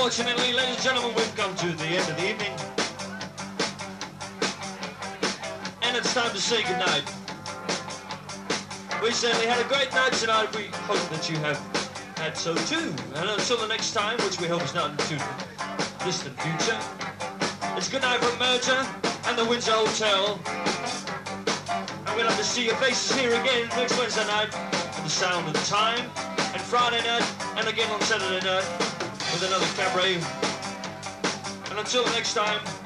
Unfortunately, ladies and gentlemen, we've come to the end of the evening. And it's time to say goodnight. We certainly had a great night tonight. We hope that you have had so too. And until the next time, which we hope is not in too distant future, it's goodnight from Merger and the Windsor Hotel. And we'll have to see your faces here again next Wednesday night for the Sound of Time, and Friday night, and again on Saturday night with another cabaret. And until next time,